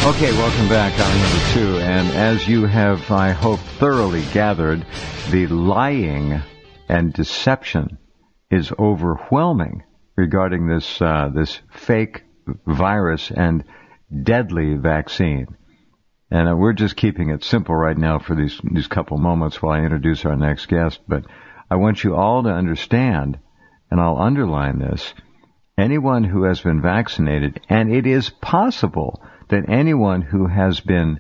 Okay, welcome back. Hour number 2. And as you have, I hope, thoroughly gathered, the lying and deception is overwhelming regarding this fake virus and deadly vaccine. And we're just keeping it simple right now for these couple moments while I introduce our next guest. But I want you all to understand, and I'll underline this, anyone who has been vaccinated, and it is possible that anyone who has been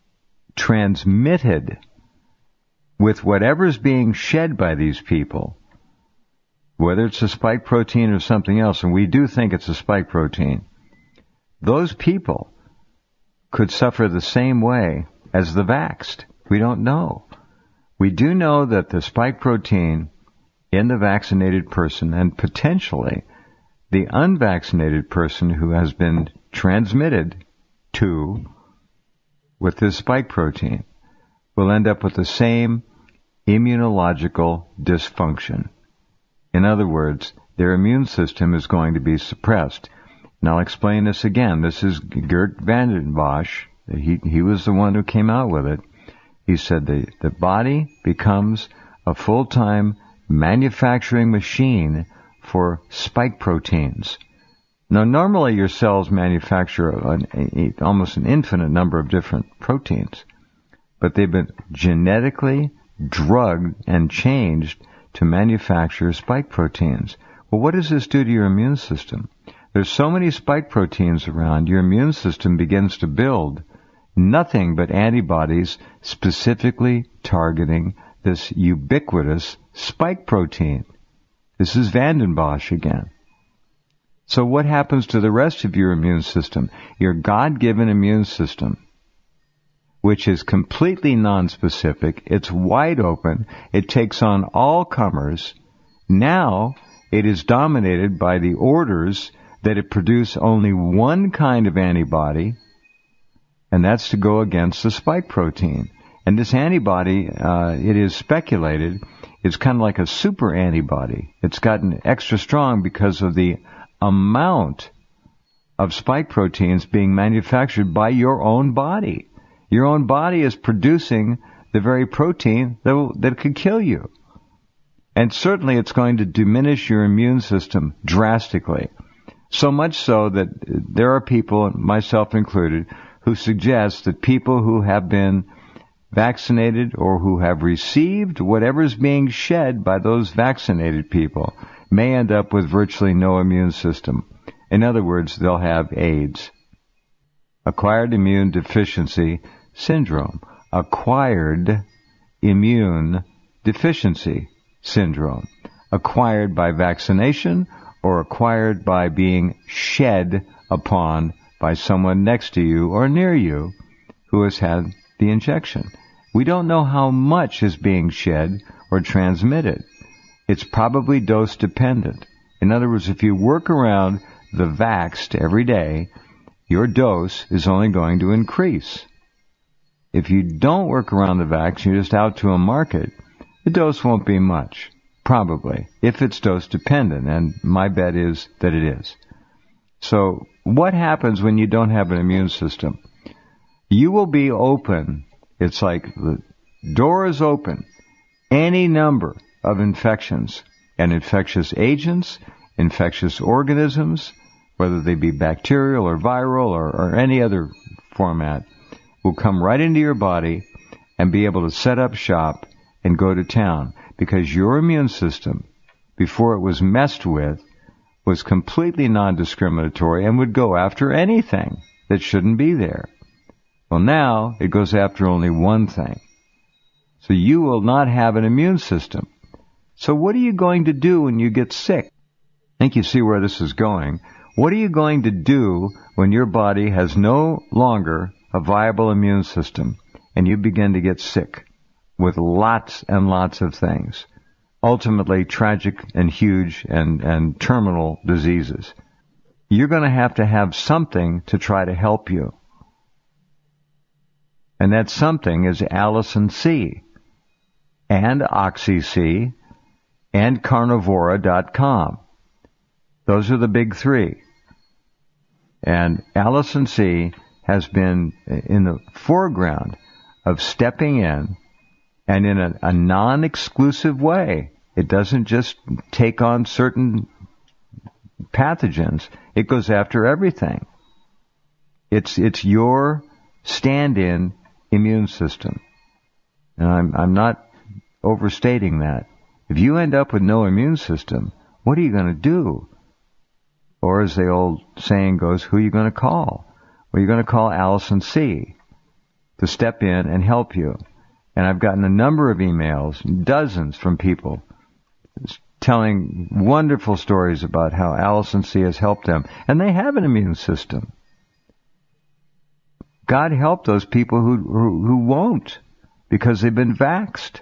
transmitted with whatever's being shed by these people, whether it's a spike protein or something else, and we do think it's a spike protein, those people could suffer the same way as the vaxxed. We don't know. We do know that the spike protein in the vaccinated person and potentially the unvaccinated person who has been transmitted to with this spike protein will end up with the same immunological dysfunction. In other words, their immune system is going to be suppressed. And I'll explain this again. This is Geert Vanden Bossche. He was the one who came out with it. He said the body becomes a full-time manufacturing machine for spike proteins. Now, normally your cells manufacture almost an infinite number of different proteins, but they've been genetically drugged and changed to manufacture spike proteins. Well, what does this do to your immune system? There's so many spike proteins around, your immune system begins to build nothing but antibodies specifically targeting this ubiquitous spike protein. This is Vanden Bossche again. So what happens to the rest of your immune system? Your God-given immune system, which is completely nonspecific, it's wide open, it takes on all comers. Now it is dominated by the orders that it produce only one kind of antibody, and that's to go against the spike protein. And this antibody, it is speculated, is kind of like a super antibody. It's gotten extra strong because of the amount of spike proteins being manufactured by your own body. Your own body is producing the very protein that could kill you. And certainly it's going to diminish your immune system drastically. So much so that there are people, myself included, who suggest that people who have been vaccinated or who have received whatever is being shed by those vaccinated people may end up with virtually no immune system. In other words, they'll have AIDS. Acquired immune deficiency syndrome. Acquired immune deficiency syndrome. Acquired by vaccination or acquired by being shed upon by someone next to you or near you who has had the injection. We don't know how much is being shed or transmitted. It's probably dose dependent. In other words, if you work around the vaxxed every day, your dose is only going to increase. If you don't work around the vax, you're just out to a market, the dose won't be much. Probably, if it's dose dependent, and my bet is that it is. So, what happens when you don't have an immune system? You will be open. It's like the door is open. Any number of infections and infectious agents, infectious organisms, whether they be bacterial or viral or any other format, will come right into your body and be able to set up shop and go to town. Because your immune system, before it was messed with, was completely non-discriminatory and would go after anything that shouldn't be there. Well, now it goes after only one thing. So you will not have an immune system. So what are you going to do when you get sick? I think you see where this is going. What are you going to do when your body has no longer a viable immune system and you begin to get sick with lots and lots of things, ultimately tragic and huge and terminal diseases? You're going to have something to try to help you. And that something is Allicin C and Oxy-C and Carnivora.com. Those are the big three. And Allicin C has been in the foreground of stepping in, and in a non-exclusive way. It doesn't just take on certain pathogens. It goes after everything. It's your stand-in immune system. And I'm not overstating that. If you end up with no immune system, what are you going to do? Or as the old saying goes, who are you going to call? Well, you're going to call Allison C. to step in and help you. And I've gotten a number of emails, dozens from people, telling wonderful stories about how Allison C has helped them. And they have an immune system. God help those people who won't, because they've been vaxxed.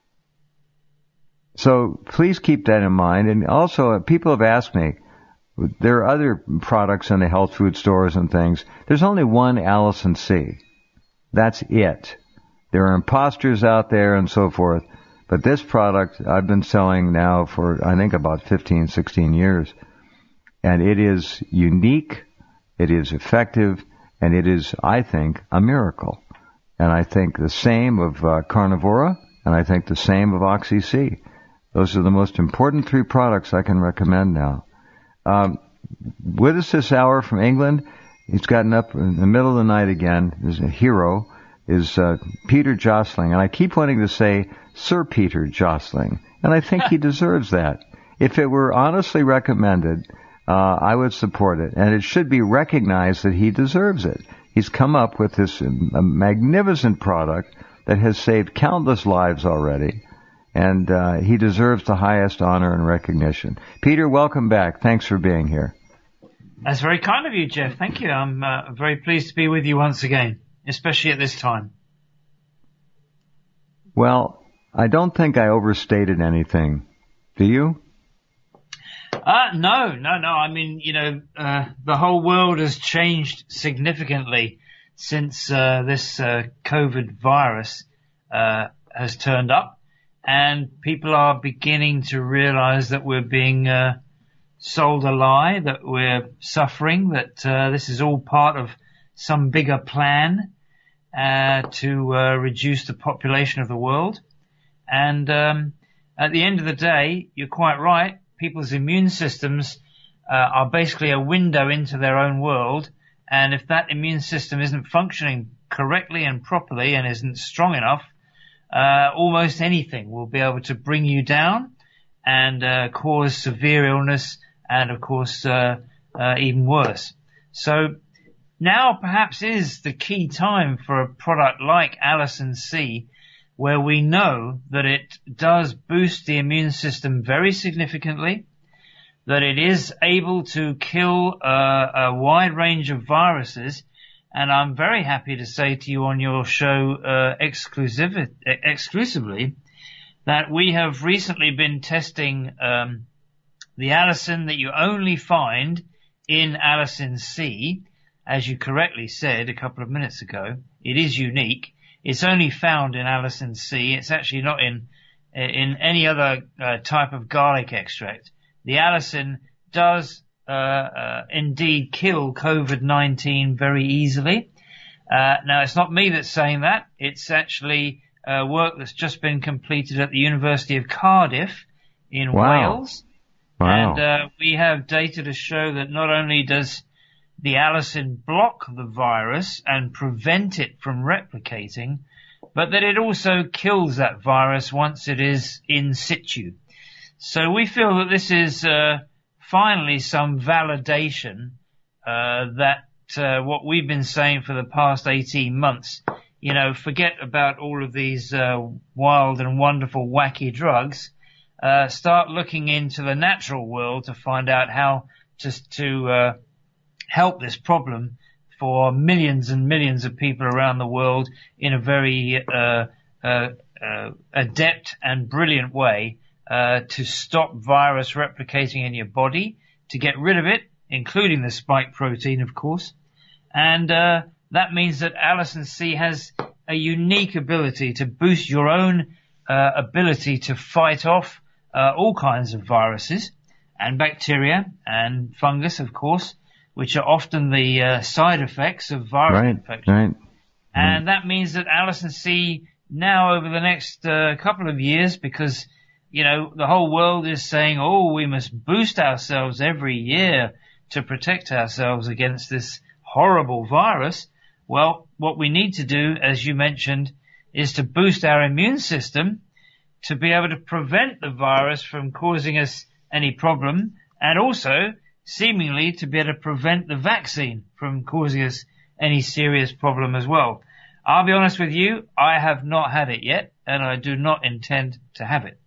So please keep that in mind. And also, people have asked me, there are other products in the health food stores and things. There's only one Allison C. That's it. There are imposters out there and so forth. But this product I've been selling now for, I think, about 15, 16 years. And it is unique, it is effective, and it is, I think, a miracle. And I think the same of Carnivora, and I think the same of Oxy-C. Those are the most important three products I can recommend now. With us this hour from England, he's gotten up in the middle of the night again, is a hero, is Peter Jostling. And I keep wanting to say Sir Peter Jostling, and I think he deserves that. If it were honestly recommended, I would support it, and it should be recognized that he deserves it. He's come up with this magnificent product that has saved countless lives already, and he deserves the highest honor and recognition. Peter, welcome back. Thanks for being here. That's very kind of you, Jeff. Thank you. I'm very pleased to be with you once again, especially at this time. Well, I don't think I overstated anything. Do you? No. I mean, the whole world has changed significantly since this COVID virus has turned up, and people are beginning to realize that we're being sold a lie, that we're suffering, that this is all part of some bigger plan to reduce the population of the world. And at the end of the day, you're quite right. People's immune systems are basically a window into their own world, and if that immune system isn't functioning correctly and properly and isn't strong enough, almost anything will be able to bring you down and cause severe illness and, of course, even worse. So now perhaps is the key time for a product like Allison C, where we know that it does boost the immune system very significantly, that it is able to kill a wide range of viruses. And I'm very happy to say to you on your show exclusively that we have recently been testing the Allison that you only find in Allison C. As you correctly said a couple of minutes ago, it is unique. It's only found in Allison C. It's actually not in any other type of garlic extract. The Allison does indeed kill COVID-19 very easily. Now, it's not me that's saying that. It's actually work that's just been completed at the University of Cardiff in Wales. Wow. And we have data to show that not only does the Allison block the virus and prevent it from replicating, but that it also kills that virus once it is in situ. So we feel that this is finally some validation that what we've been saying for the past 18 months, forget about all of these wild and wonderful wacky drugs, start looking into the natural world to find out how to help this problem for millions and millions of people around the world in a very adept and brilliant way to stop virus replicating in your body, to get rid of it, including the spike protein, of course. And that means that Allison C has a unique ability to boost your own ability to fight off all kinds of viruses and bacteria and fungus, of course, which are often the side effects of viral infection. Right. And that means that Allicin C now over the next couple of years, because, you know, the whole world is saying, oh, we must boost ourselves every year to protect ourselves against this horrible virus. Well, what we need to do, as you mentioned, is to boost our immune system to be able to prevent the virus from causing us any problem, and also seemingly to be able to prevent the vaccine from causing us any serious problem as well. I'll be honest with you, I have not had it yet, and I do not intend to have it.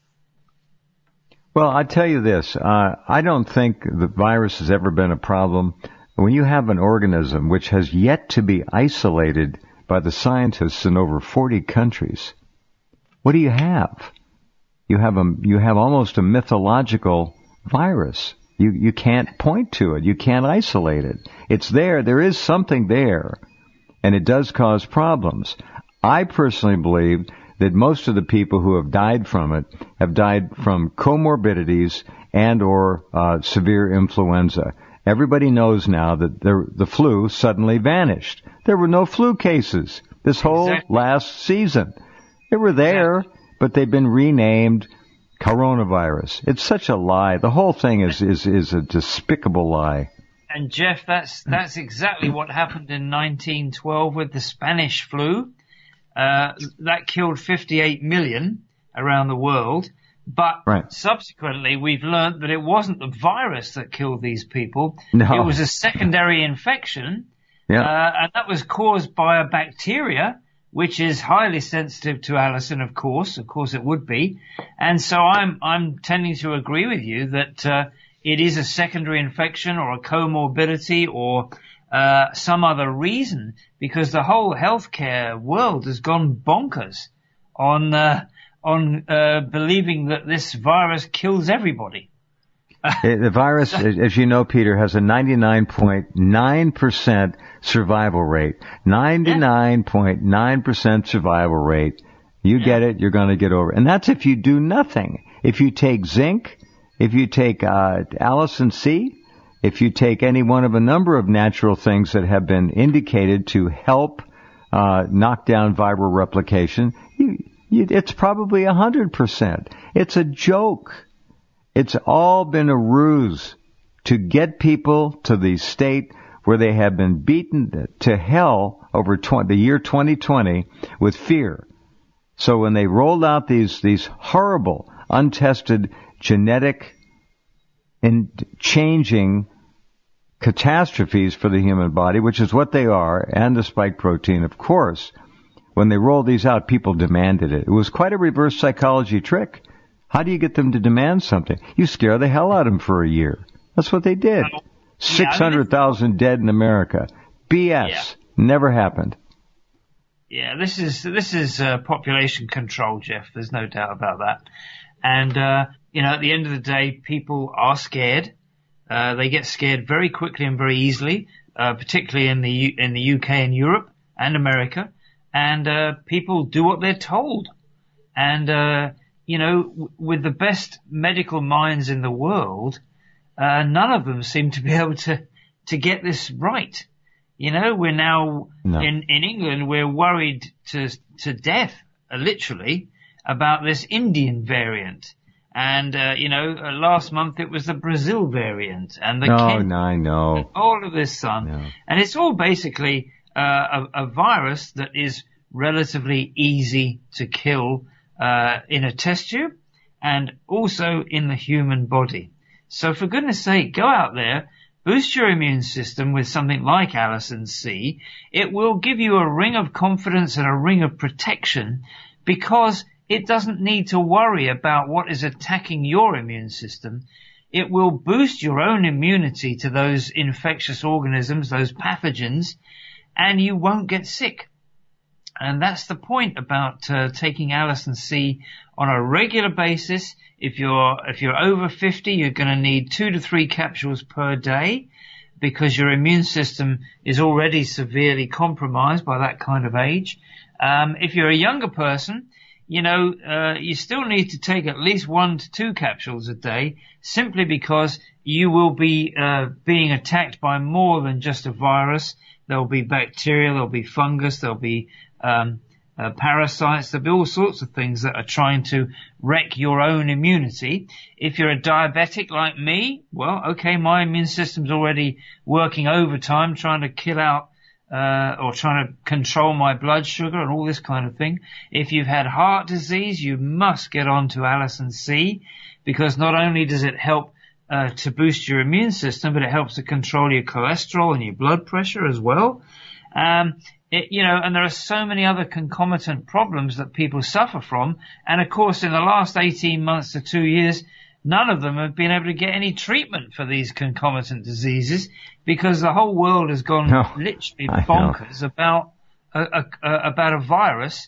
Well, I tell you this, I don't think the virus has ever been a problem. When you have an organism which has yet to be isolated by the scientists in over 40 countries, what do you have? You have almost a mythological virus. You can't point to it. You can't isolate it. It's there. There is something there, and it does cause problems. I personally believe that most of the people who have died from it have died from comorbidities and or severe influenza. Everybody knows now that the flu suddenly vanished. There were no flu cases this whole last season. They were there, but they've been renamed coronavirus. It's such a lie. The whole thing is a despicable lie. And Jeff, that's exactly what happened in 1912 with the Spanish flu. That killed 58 million around the world. But subsequently, we've learned that it wasn't the virus that killed these people. No. It was a secondary infection. And that was caused by a bacteria, which is highly sensitive to allicin, of course. Of course it would be. And so I'm tending to agree with you that it is a secondary infection or a comorbidity or some other reason, because the whole healthcare world has gone bonkers on believing that this virus kills everybody. The virus, as you know, Peter, has a 99.9% survival rate. 99.9% survival rate. You get it, you're going to get over it. And that's if you do nothing. If you take zinc, if you take Allicin C, if you take any one of a number of natural things that have been indicated to help knock down viral replication, it's probably 100%. It's a joke. It's all been a ruse to get people to the state where they have been beaten to hell over the year 2020 with fear. So when they rolled out these horrible, untested, genetic and changing catastrophes for the human body, which is what they are, and the spike protein, of course, when they rolled these out, people demanded it. It was quite a reverse psychology trick. How do you get them to demand something? You scare the hell out of them for a year. That's what they did. 600,000 dead in America. BS. Never happened. Yeah, this is population control, Jeff. There's no doubt about that. And at the end of the day, people are scared. They get scared very quickly and very easily, particularly in the UK and Europe and America. And people do what they're told. And with the best medical minds in the world, none of them seem to be able to get this right. We're now in England, we're worried to death, literally, about this Indian variant. And, last month it was the Brazil variant and the I know. All of this, son. No. And it's all basically a virus that is relatively easy to kill in a test tube and also in the human body. So for goodness sake, go out there, boost your immune system with something like Allicin C. It will give you a ring of confidence and a ring of protection, because it doesn't need to worry about what is attacking your immune system. It will boost your own immunity to those infectious organisms, those pathogens, and you won't get sick. And that's the point about taking Allicin C on a regular basis. If you're over 50, you're going to need 2 to 3 capsules per day, because your immune system is already severely compromised by that kind of age. If you're a younger person, you still need to take at least 1 to 2 capsules a day, simply because you will be being attacked by more than just a virus. There'll be bacteria, there'll be fungus, there'll be parasites, there'll be all sorts of things that are trying to wreck your own immunity. If you're a diabetic like me, well, okay, my immune system's already working overtime trying to kill out or trying to control my blood sugar and all this kind of thing. If you've had heart disease, you must get on to Allicin C, because not only does it help to boost your immune system, but it helps to control your cholesterol and your blood pressure as well. And there are so many other concomitant problems that people suffer from. And of course, in the last 18 months to 2 years, none of them have been able to get any treatment for these concomitant diseases, because the whole world has gone literally bonkers about a virus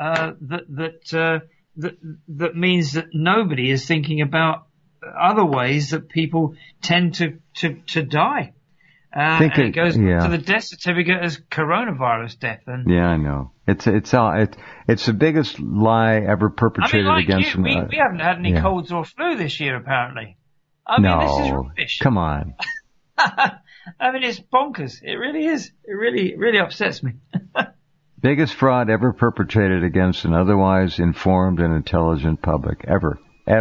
that means that nobody is thinking about other ways that people tend to die. And it goes to the death certificate as coronavirus death. And yeah, I know. It's the biggest lie ever perpetrated against me. We haven't had any colds or flu this year, apparently. This is rubbish. Come on. I mean, it's bonkers. It really is. It really upsets me. Biggest fraud ever perpetrated against an otherwise informed and intelligent public ever.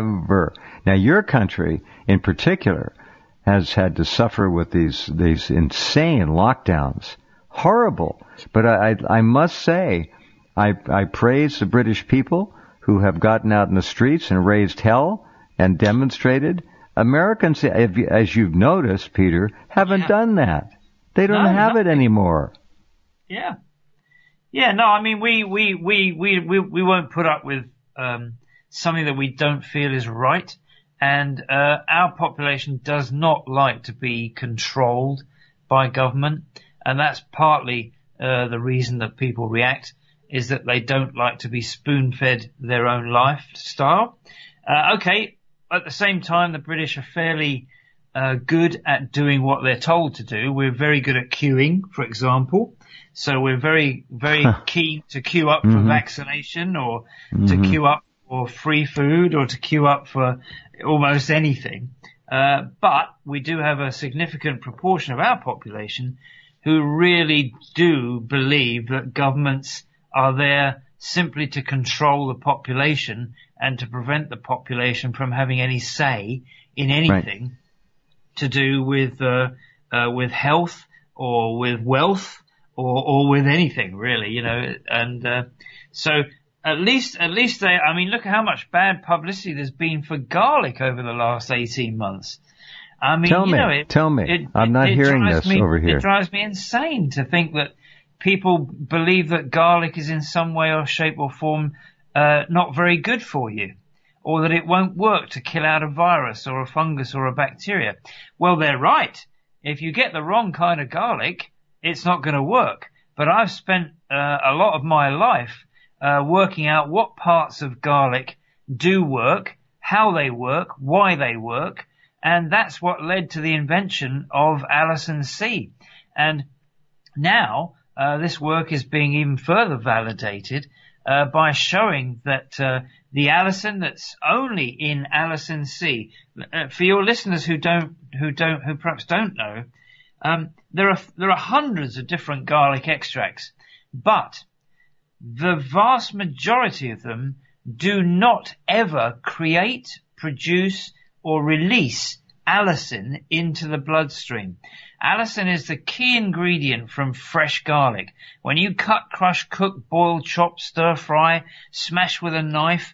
Now, your country in particular has had to suffer with these insane lockdowns. Horrible. But I must say, I praise the British people who have gotten out in the streets and raised hell and demonstrated. Americans, as you've noticed, Peter, haven't done that. They don't have it anymore. Yeah. Yeah, no, I mean, we won't put up with something that we don't feel is right. And our population does not like to be controlled by government, and that's partly the reason that people react, is that they don't like to be spoon-fed their own lifestyle. Okay, at the same time, the British are fairly good at doing what they're told to do. We're very good at queuing, for example. So we're very, very keen to queue up for vaccination, or to queue up for free food, or to queue up for almost anything. But we do have a significant proportion of our population who really do believe that governments are there simply to control the population and to prevent the population from having any say in anything to do with health or with wealth or with anything, really, and so at least they, I mean, look at how much bad publicity there's been for garlic over the last 18 months. I mean, tell me. I'm not hearing this over here. It drives me insane to think that people believe that garlic is in some way or shape or form not very good for you, or that it won't work to kill out a virus or a fungus or a bacteria. Well, they're right. If you get the wrong kind of garlic, it's not going to work. But I've spent a lot of my life working out what parts of garlic do work, how they work, why they work, and that's what led to the invention of Allicin C. And now this work is being even further validated by showing that the allicin that's only in Allicin C, for your listeners who perhaps don't know, there are hundreds of different garlic extracts, but the vast majority of them do not ever create, produce, or release allicin into the bloodstream. Allicin is the key ingredient from fresh garlic. When you cut, crush, cook, boil, chop, stir fry, smash with a knife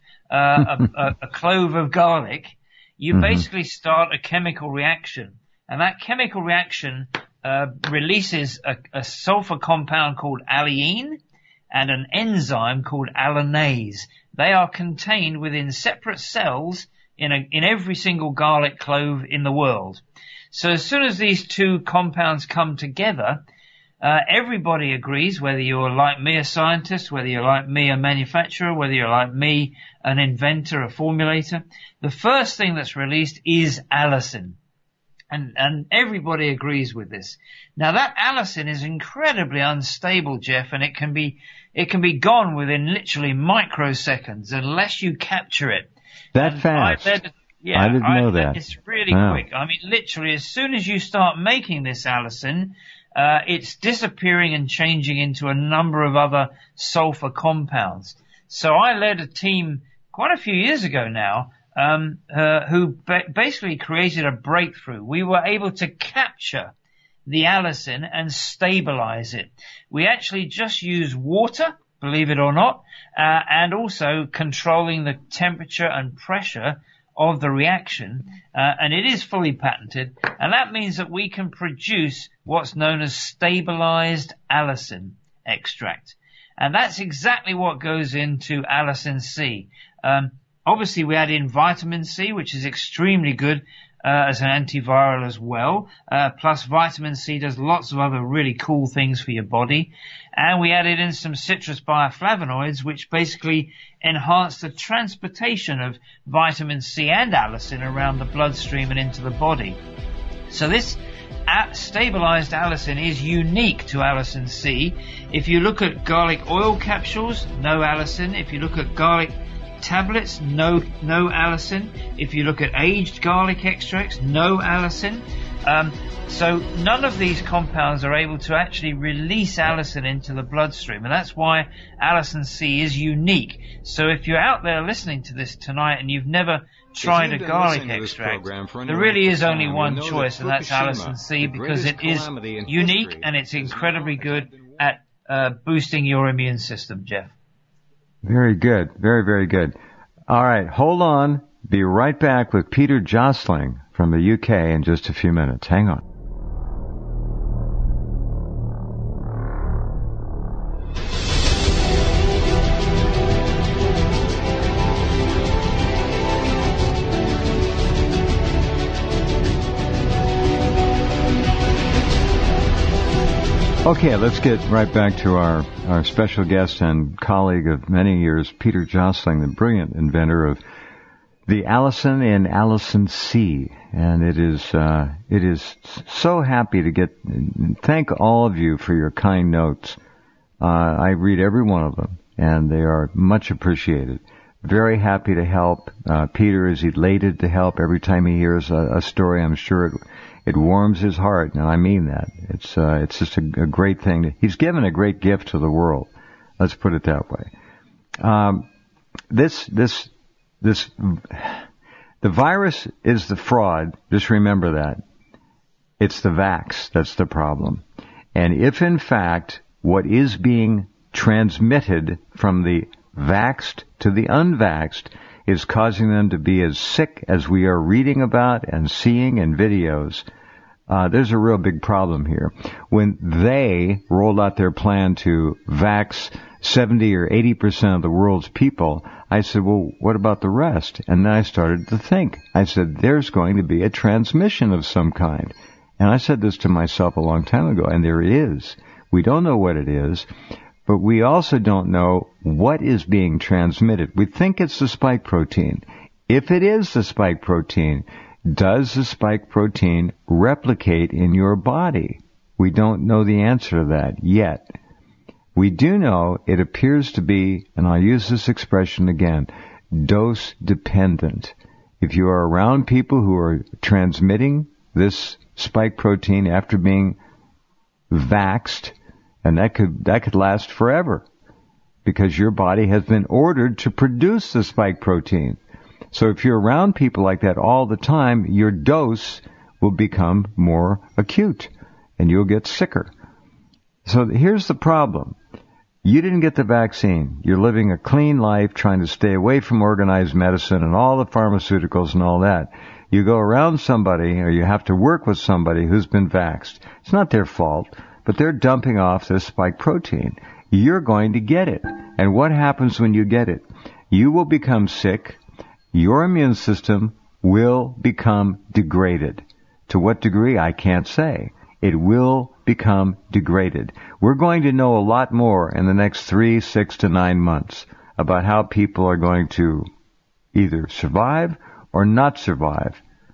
a clove of garlic, you basically start a chemical reaction. And that chemical reaction releases a sulfur compound called alleine and an enzyme called allinase. They are contained within separate cells in every single garlic clove in the world. So as soon as these two compounds come together, everybody agrees, whether you're like me, a scientist, whether you're like me, a manufacturer, whether you're like me, an inventor, a formulator, the first thing that's released is allicin. And everybody agrees with this. Now that allicin is incredibly unstable, Jeff, and it can be gone within literally microseconds unless you capture it. That fast? I didn't know that. It's really quick. I mean, literally, as soon as you start making this allicin, it's disappearing and changing into a number of other sulfur compounds. So I led a team quite a few years ago now, who basically created a breakthrough. We were able to capture the allicin and stabilize it. We actually just use water, believe it or not, and also controlling the temperature and pressure of the reaction, and it is fully patented, and that means that we can produce what's known as stabilized allicin extract. And that's exactly what goes into allicin C. Obviously, we add in vitamin C, which is extremely good as an antiviral as well. Plus, vitamin C does lots of other really cool things for your body. And we added in some citrus bioflavonoids, which basically enhance the transportation of vitamin C and allicin around the bloodstream and into the body. So this stabilized allicin is unique to allicin C. If you look at garlic oil capsules, no allicin. If you look at garlic tablets, no allicin. If you look at aged garlic extracts, no allicin. So none of these compounds are able to actually release allicin into the bloodstream, and that's why allicin C is unique. So if you're out there listening to this tonight and you've never tried a garlic extract, there really is only one choice, and that's allicin C, because it is unique and it's incredibly good at boosting your immune system, Jeff. Very good. Very, very good. All right. Hold on. Be right back with Peter Josling from the UK in just a few minutes. Hang on. Okay, let's get right back to our special guest and colleague of many years, Peter Josling, the brilliant inventor of the allicin in allicin C. And it is so happy to thank all of you for your kind notes. I read every one of them, and they are much appreciated. Very happy to help. Peter is elated to help every time he hears a story. I'm sure it warms his heart, and I mean that. It's just a great thing. He's given a great gift to the world. Let's put it that way. The virus is the fraud. Just remember that. It's the vax that's the problem. And if in fact what is being transmitted from the vaxxed to the unvaxxed is causing them to be as sick as we are reading about and seeing in videos, there's a real big problem here. When they rolled out their plan to vax 70 or 80% of the world's people, I said, well, what about the rest? And then I started to think. I said, there's going to be a transmission of some kind. And I said this to myself a long time ago, and there is. We don't know what it is, but we also don't know what is being transmitted. We think it's the spike protein. If it is the spike protein, does the spike protein replicate in your body? We don't know the answer to that yet. We do know it appears to be, and I'll use this expression again, dose dependent. If you are around people who are transmitting this spike protein after being vaxxed, and that could last forever, because your body has been ordered to produce the spike protein. So if you're around people like that all the time, your dose will become more acute, and you'll get sicker. So here's the problem. You didn't get the vaccine. You're living a clean life, trying to stay away from organized medicine and all the pharmaceuticals and all that. You go around somebody, or you have to work with somebody who's been vaxxed. It's not their fault, but they're dumping off this spike protein. You're going to get it. And what happens when you get it? You will become sick. Your immune system will become degraded. To what degree, I can't say. It will become degraded. We're going to know a lot more in the next 3, 6 to 9 months about how people are going to either survive or not survive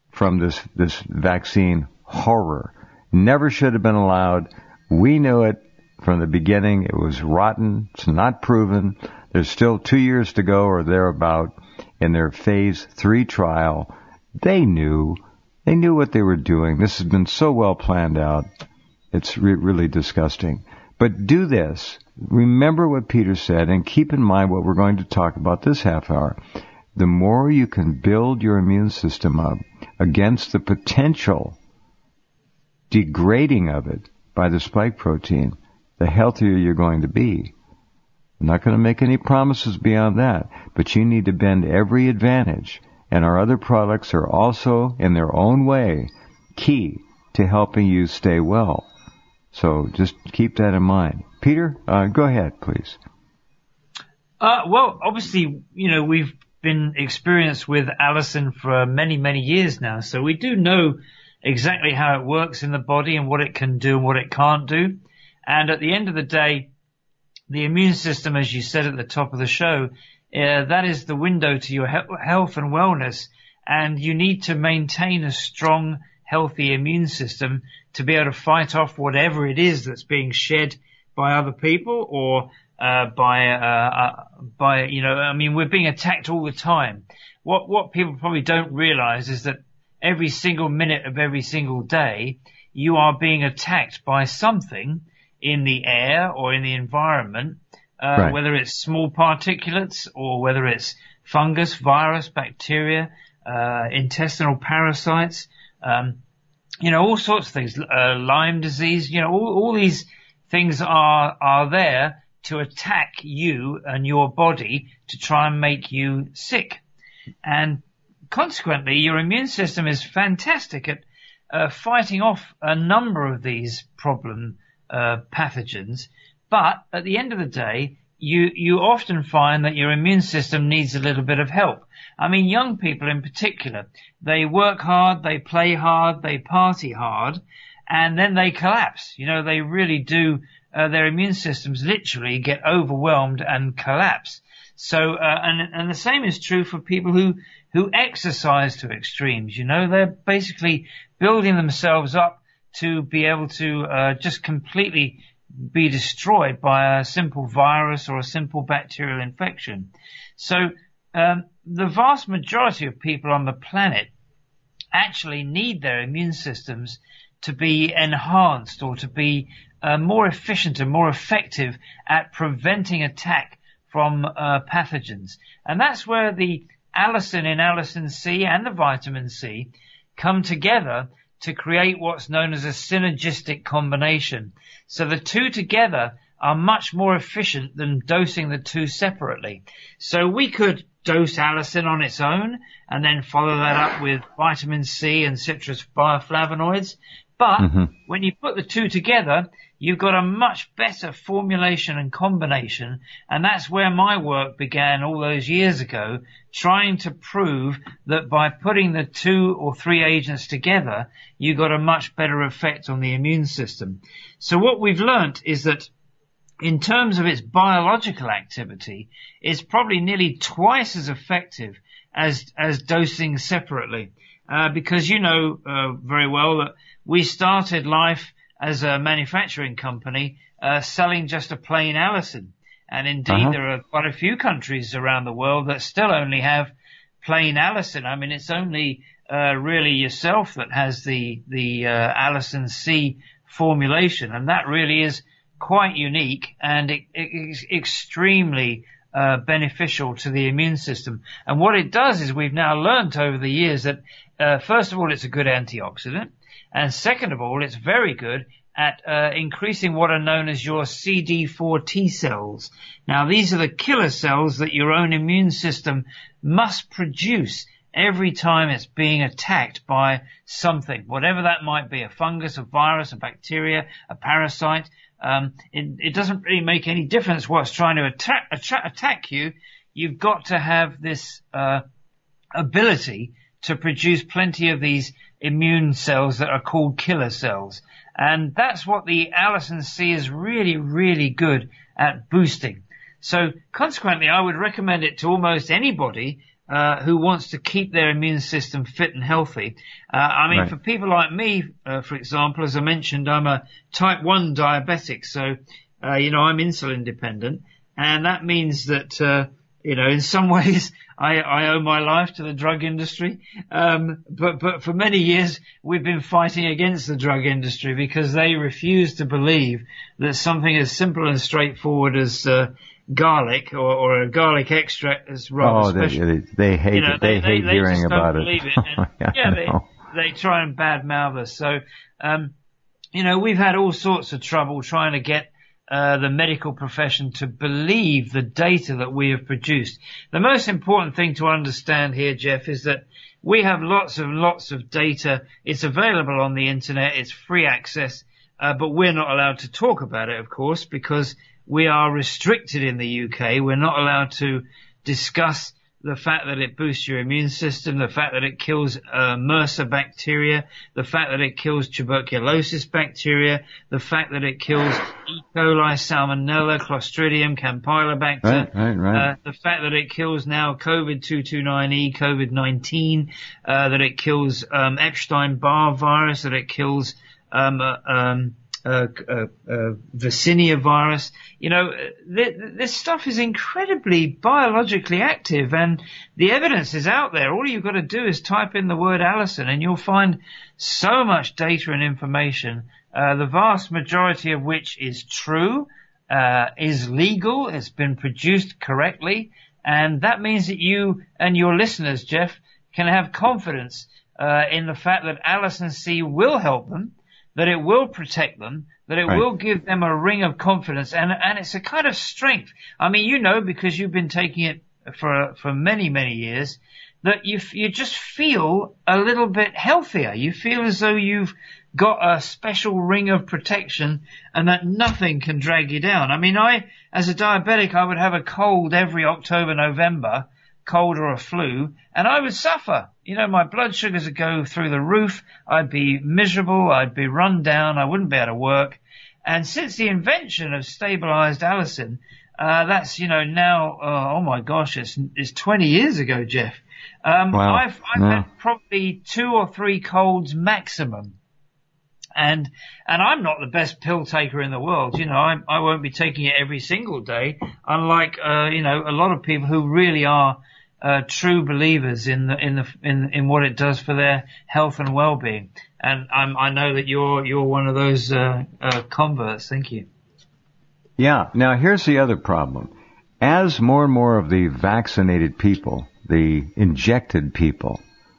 from this vaccine horror. Never should have been allowed. We knew it from the beginning. It was rotten. It's not proven. There's still 2 years to go or thereabout in their phase 3 trial. They knew what they were doing. This has been so well planned out. It's really disgusting. But do this. Remember what Peter said, and keep in mind what we're going to talk about this half hour. The more you can build your immune system up against the potential degrading of it by the spike protein, the healthier you're going to be. I'm not going to make any promises beyond that, but you need to bend every advantage. And our other products are also, in their own way, key to helping you stay well. So just keep that in mind. Peter, go ahead, please. Well, obviously, we've been experienced with Allicin for many, many years now, so we do know exactly how it works in the body and what it can do and what it can't do. And at the end of the day, the immune system, as you said at the top of the show, that is the window to your health and wellness. And you need to maintain a strong, healthy immune system to be able to fight off whatever it is that's being shed by other people or we're being attacked all the time. What people probably don't realize is that every single minute of every single day, you are being attacked by something in the air or in the environment, right. Whether it's small particulates or whether it's fungus, virus, bacteria, intestinal parasites, all sorts of things, Lyme disease, all these things are there to attack you and your body to try and make you sick. And consequently, your immune system is fantastic at fighting off a number of these problem pathogens. But at the end of the day, you often find that your immune system needs a little bit of help. I mean, young people in particular, they work hard, they play hard, they party hard, and then they collapse. They really do. Their immune systems literally get overwhelmed and collapse. So, and the same is true for people who exercise to extremes. They're basically building themselves up to be able to just completely be destroyed by a simple virus or a simple bacterial infection. So, the vast majority of people on the planet actually need their immune systems to be enhanced or to be more efficient and more effective at preventing attack from pathogens. And that's where the allicin in Allicin C and the vitamin C come together to create what's known as a synergistic combination. So the two together are much more efficient than dosing the two separately. So we could dose allicin on its own and then follow that up with vitamin C and citrus bioflavonoids. But when you put the two together, you've got a much better formulation and combination, and that's where my work began all those years ago, trying to prove that by putting the 2 or 3 agents together, you got a much better effect on the immune system. So what we've learnt is that in terms of its biological activity, it's probably nearly twice as effective as dosing separately. Because you know very well that we started life as a manufacturing company selling just a plain allicin. And indeed, there are quite a few countries around the world that still only have plain allicin. I mean, it's only really yourself that has the Allicin C formulation, and that really is quite unique and extremely beneficial to the immune system. And what it does is we've now learnt over the years that first of all, it's a good antioxidant, and second of all, it's very good at increasing what are known as your CD4 T cells. Now, these are the killer cells that your own immune system must produce every time it's being attacked by something, whatever that might be, a fungus, a virus, a bacteria, a parasite. It doesn't really make any difference what's trying to attack you. You've got to have this ability to produce plenty of these immune cells that are called killer cells. And that's what the Allicin C is really, really good at boosting. So consequently, I would recommend it to almost anybody who wants to keep their immune system fit and healthy. Right. For people like me, for example, as I mentioned, I'm a type 1 diabetic, so I'm insulin dependent, and that means that in some ways I owe my life to the drug industry. But for many years we've been fighting against the drug industry because they refuse to believe that something as simple and straightforward as garlic or a garlic extract is rather special. They hate it. They hate hearing about it. And, they try and badmouth us. So, we've had all sorts of trouble trying to get the medical profession to believe the data that we have produced. The most important thing to understand here, Jeff, is that we have lots of data. It's available on the internet. It's free access, but we're not allowed to talk about it, of course, because we are restricted in the UK. We're not allowed to discuss the fact that it boosts your immune system, the fact that it kills MRSA bacteria, the fact that it kills tuberculosis bacteria, the fact that it kills E. coli, Salmonella, Clostridium, Campylobacter, right. The fact that it kills now COVID-229E, COVID-19, that it kills Epstein-Barr virus, that it kills Yersinia virus. This stuff is incredibly biologically active, and the evidence is out there. All you've got to do is type in the word Allison and you'll find so much data and information, the vast majority of which is true, is legal, it's been produced correctly, and that means that you and your listeners, Jeff, can have confidence in the fact that Allison C will help them, that it will protect them, that it will give them a ring of confidence, and it's a kind of strength. Because you've been taking it for many, many years, that you just feel a little bit healthier. You feel as though you've got a special ring of protection and that nothing can drag you down. As a diabetic, I would have a cold every October, November, cold or a flu, and I would suffer. My blood sugars would go through the roof. I'd be miserable. I'd be run down. I wouldn't be able to work. And since the invention of stabilized Allison, that's, now, oh my gosh, it's 20 years ago, Jeff. Wow. I've had probably 2 or 3 colds maximum. And I'm not the best pill taker in the world. I won't be taking it every single day, unlike, a lot of people who really are true believers in what it does for their health and well-being. And I know that you're one of those converts. Thank you. Yeah. Now here's the other problem. As more and more of the vaccinated people, the injected people,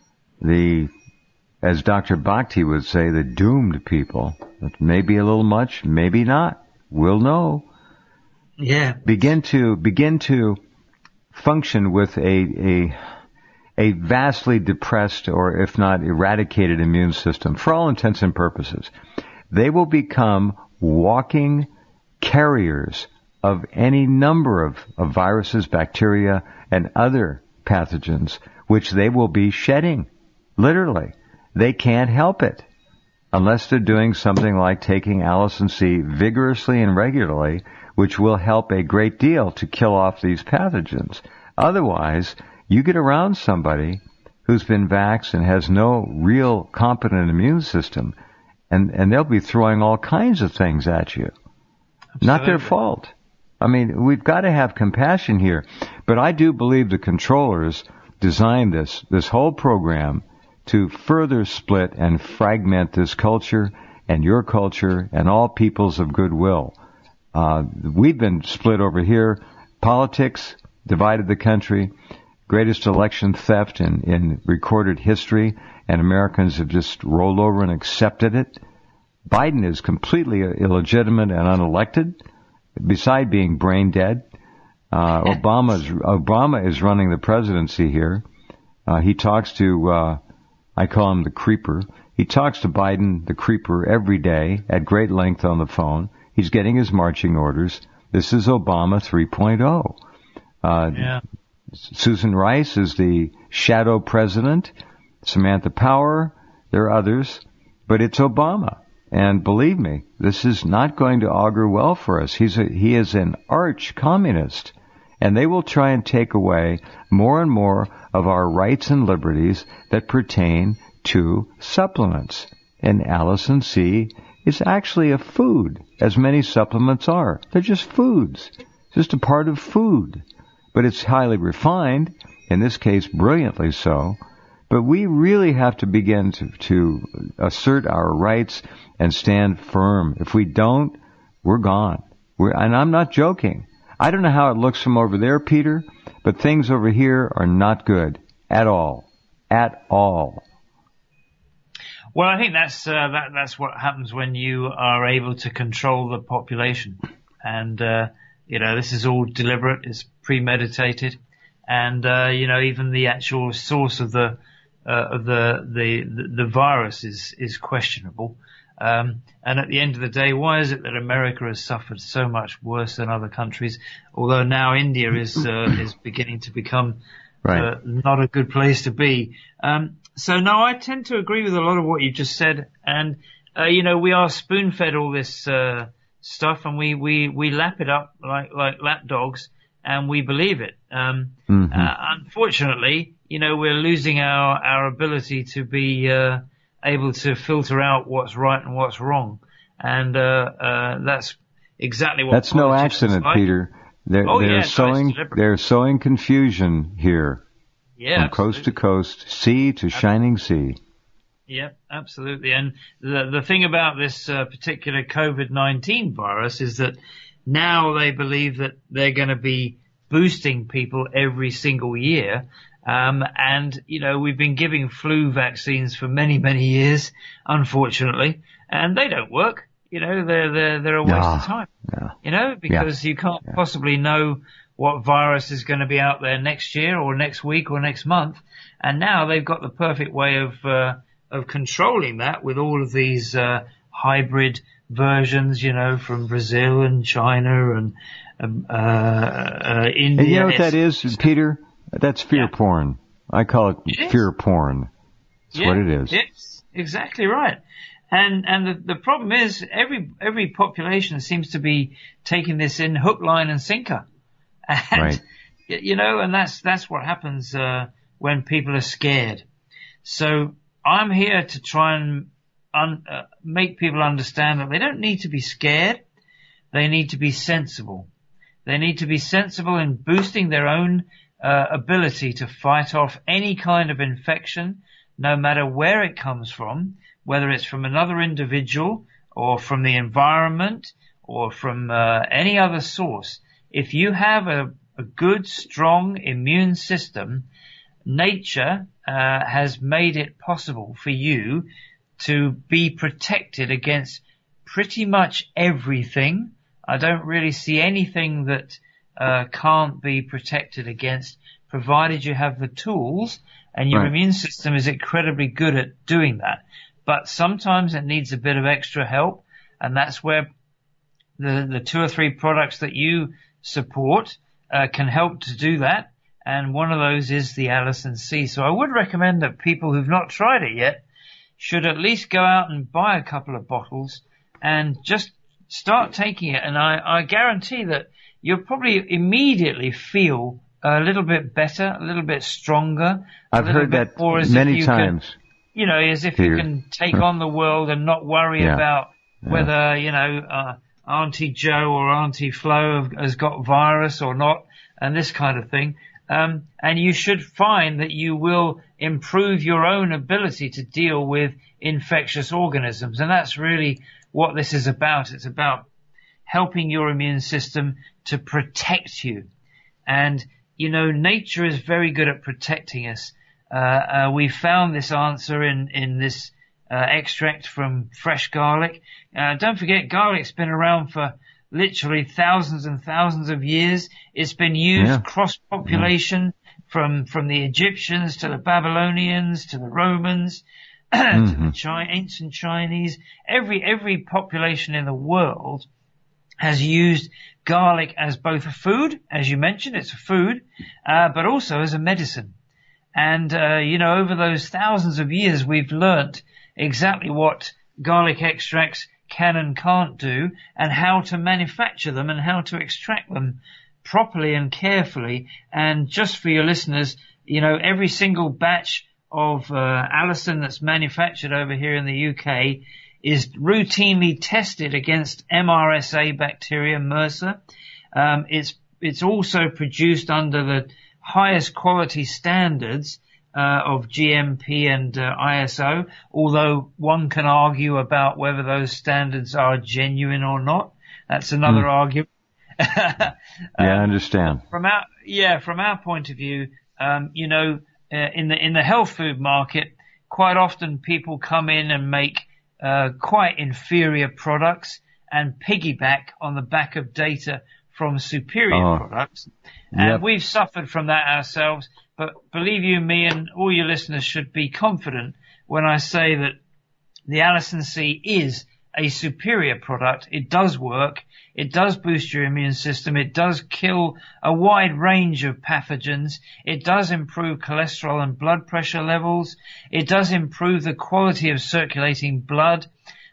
as Dr. Bhakti would say, the doomed people, maybe a little much, maybe not. We'll know. Yeah. Begin to function with a vastly depressed, or if not eradicated, immune system for all intents and purposes. They will become walking carriers of any number of viruses, bacteria, and other pathogens, which they will be shedding. Literally. They can't help it unless they're doing something like taking Allison C vigorously and regularly, which will help a great deal to kill off these pathogens. Otherwise, you get around somebody who's been vaxxed and has no real competent immune system, and they'll be throwing all kinds of things at you. Absolutely. Not their fault. We've got to have compassion here. But I do believe the controllers designed this whole program to further split and fragment this culture and your culture and all peoples of goodwill. We've been split over here. Politics divided the country. Greatest election theft in recorded history, and Americans have just rolled over and accepted it. Biden is completely illegitimate and unelected, beside being brain dead. Obama is running the presidency here. He talks to, I call him the creeper. He talks to Biden, the creeper, every day at great length on the phone. He's getting his marching orders. This is Obama 3.0. Susan Rice is the shadow president. Samantha Power, there are others, but it's Obama. And believe me, this is not going to augur well for us. He is an arch communist, And they will try and take away more and more of our rights and liberties that pertain to supplements. And Allicin C is actually a food, as many supplements are. They're just foods, just a part of food. But it's highly refined, in this case brilliantly so. But we really have to begin to assert our rights and stand firm. If we don't, we're gone. And I'm not joking. I don't know how it looks from over there, Peter, but things over here are not good at all. At all. Well, I think that's what happens when you are able to control the population. And, this is all deliberate, it's premeditated. And, even the actual source of the virus is questionable. And at the end of the day, why is it that America has suffered so much worse than other countries? Although now India is beginning to become not a good place to be. So no, I tend to agree with a lot of what you just said. And, we are spoon-fed all this, stuff, and we lap it up like lap dogs, and we believe it. Unfortunately, we're losing our ability to be, able to filter out what's right and what's wrong. And, that's exactly what That's no accident, like. Peter. They're sowing confusion here. Yeah, from coast to coast, sea to shining sea. Yeah, absolutely. And the thing about this particular COVID-19 virus is that now they believe that they're going to be boosting people every single year. And, we've been giving flu vaccines for many, many years, unfortunately, and they don't work. They're a waste of time, because you can't possibly know what virus is going to be out there next year or next week or next month. And now they've got the perfect way of controlling that with all of these, hybrid versions, from Brazil and China and, India. And you know what that is, Peter? That's fear porn. I call it fear porn. That's what it is. It's exactly right. And the problem is every population seems to be taking this in hook, line and sinker. And, and that's what happens, when people are scared. So I'm here to try and, make people understand that they don't need to be scared. They need to be sensible. They need to be sensible in boosting their own, ability to fight off any kind of infection, no matter where it comes from, whether it's from another individual or from the environment or from any other source. If you have a good, strong immune system, nature has made it possible for you to be protected against pretty much everything. I don't really see anything that can't be protected against, provided you have the tools, and your immune system is incredibly good at doing that. But sometimes it needs a bit of extra help, and that's where the 2 or 3 products that you support can help to do that. And one of those is the Allicin C. So I would recommend that people who've not tried it yet should at least go out and buy a couple of bottles and just start taking it. And I guarantee that you'll probably immediately feel a little bit better, a little bit stronger. I've heard that many times. As if you can take on the world and not worry about whether, Auntie Joe or Auntie Flo has got virus or not, and this kind of thing. And you should find that you will improve your own ability to deal with infectious organisms. And that's really what this is about. It's about helping your immune system to protect you. And, nature is very good at protecting us. We found this answer in this extract from fresh garlic. Don't forget, garlic's been around for literally thousands and thousands of years. It's been used cross-population from the Egyptians to the Babylonians to the Romans to the ancient Chinese. Every population in the world has used garlic as both a food, as you mentioned, it's a food, but also as a medicine. And, over those thousands of years, we've learnt exactly what garlic extracts can and can't do, and how to manufacture them and how to extract them properly and carefully. And just for your listeners, every single batch of Allicin that's manufactured over here in the UK is routinely tested against MRSA bacteria, MRSA. It's also produced under the highest quality standards of GMP and ISO, although one can argue about whether those standards are genuine or not. That's another argument. Yeah, I understand. From our point of view, in the health food market, quite often people come in and make quite inferior products and piggyback on the back of data from superior products. And we've suffered from that ourselves. But believe you me, and all your listeners should be confident when I say that the Allicin C is a superior product. It does work. It does boost your immune system. It does kill a wide range of pathogens. It does improve cholesterol and blood pressure levels. It does improve the quality of circulating blood.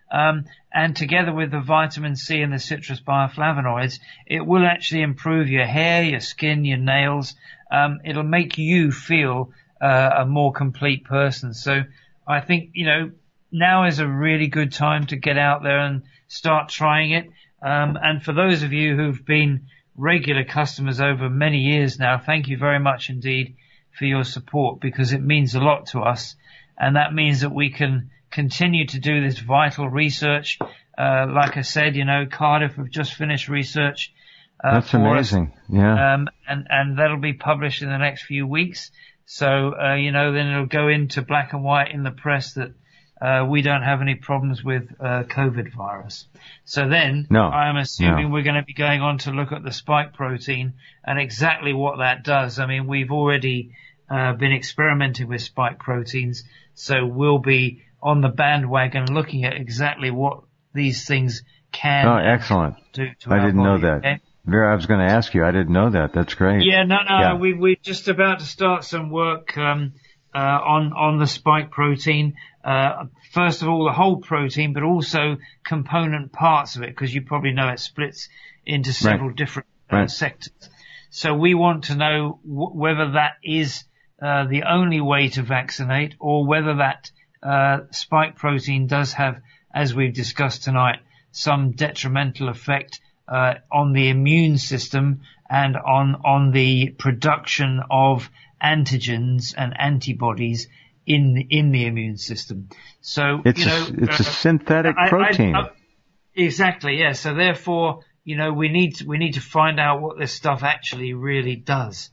And together with the vitamin C and the citrus bioflavonoids, it will actually improve your hair, your skin, your nails. It'll make you feel a more complete person. So I think, now is a really good time to get out there and start trying it. And for those of you who've been regular customers over many years now, thank you very much indeed for your support, because it means a lot to us. And that means that we can continue to do this vital research. Like I said, Cardiff have just finished research. That's amazing. Yeah. And that'll be published in the next few weeks. So, then it'll go into black and white in the press that we don't have any problems with COVID virus. So then I am assuming we're going to be going on to look at the spike protein and exactly what that does. I mean, we've already been experimenting with spike proteins, so we'll be on the bandwagon looking at exactly what these things can excellent. do to I our didn't body, know that. okay? Vera, I was going to ask you. I didn't know that. That's great. Yeah, no. We're just about to start some work on the spike protein. First of all, the whole protein, but also component parts of it, because you probably know it splits into several different sectors. So we want to know whether that is the only way to vaccinate, or whether that spike protein does have, as we've discussed tonight, some detrimental effect on the immune system and on the production of antigens and antibodies in the immune system. So it's a synthetic protein. Exactly, yeah. So therefore, we need to find out what this stuff actually really does.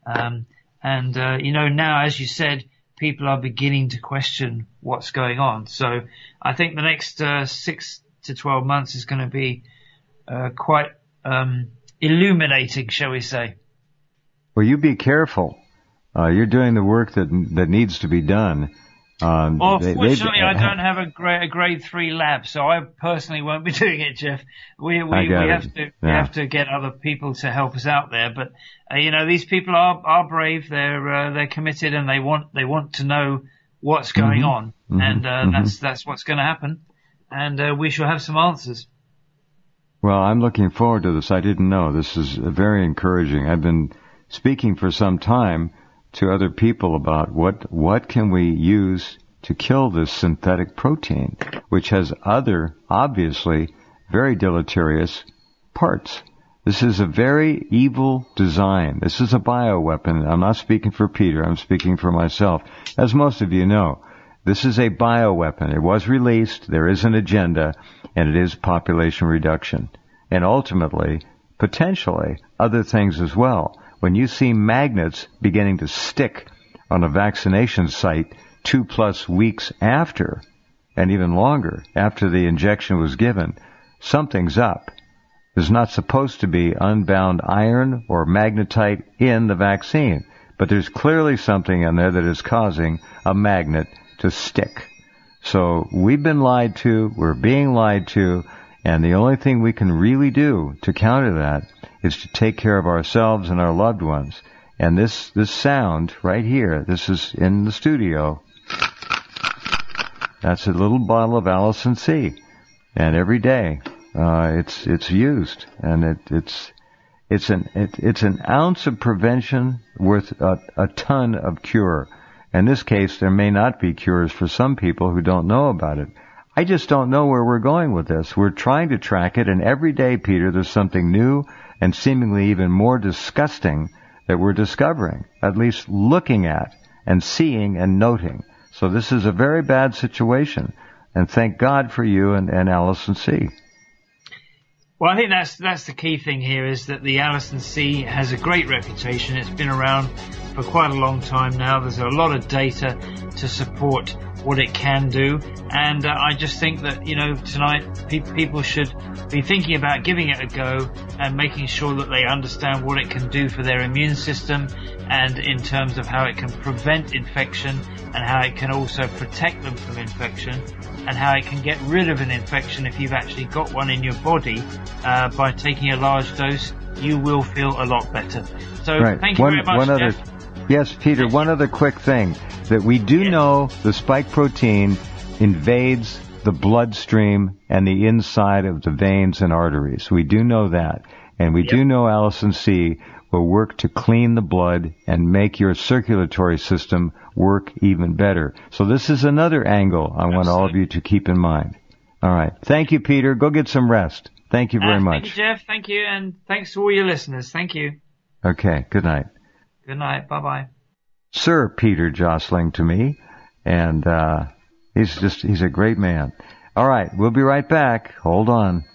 Now, as you said, people are beginning to question what's going on. So I think the next 6 to 12 months is going to be quite illuminating, shall we say. Well, you be careful. You're doing the work that needs to be done. Fortunately, I don't have a grade 3 lab, so I personally won't be doing it, Jeff. We have to get other people to help us out there. But these people are brave. They're committed, and they want to know what's going on, and that's what's going to happen. And we shall have some answers. Well, I'm looking forward to this. I didn't know. This is very encouraging. I've been speaking for some time to other people about what can we use to kill this synthetic protein, which has other, obviously, very deleterious parts. This is a very evil design. This is a bioweapon. I'm not speaking for Peter. I'm speaking for myself. As most of you know, this is a bioweapon. It was released. There is an agenda, and it is population reduction. And ultimately, potentially, other things as well. When you see magnets beginning to stick on a vaccination site 2+ weeks after, and even longer, after the injection was given, something's up. There's not supposed to be unbound iron or magnetite in the vaccine, but there's clearly something in there that is causing a magnet to stick. So we've been lied to, we're being lied to, and the only thing we can really do to counter that is to take care of ourselves and our loved ones. And this sound right here, this is in the studio. That's a little bottle of Allicin C. And every day, it's used. And It's an ounce of prevention worth a ton of cure. In this case, there may not be cures for some people who don't know about it. I just don't know where we're going with this. We're trying to track it, and every day, Peter, there's something new and seemingly even more disgusting that we're discovering, at least looking at and seeing and noting. So this is a very bad situation, and thank God for you and Allison C. Well, I think that's the key thing here, is that the Allison C has a great reputation. It's been around for quite a long time now. There's a lot of data to support what it can do. And I just think that, tonight people should be thinking about giving it a go and making sure that they understand what it can do for their immune system, and in terms of how it can prevent infection and how it can also protect them from infection, and how it can get rid of an infection if you've actually got one in your body. By taking a large dose, you will feel a lot better. So right. Thank you very much, Jeff. Yes, Peter, one other quick thing, that we do know the spike protein invades the bloodstream and the inside of the veins and arteries. We do know that. And we do know Allison C will work to clean the blood and make your circulatory system work even better. So this is another angle I want all of you to keep in mind. All right. Thank you, Peter. Go get some rest. Thank you very much. Thank you, Jeff. Thank you. And thanks to all your listeners. Thank you. Okay. Good night. Good night. Bye-bye. Sir Peter Jostling to me. And he's a great man. All right. We'll be right back. Hold on.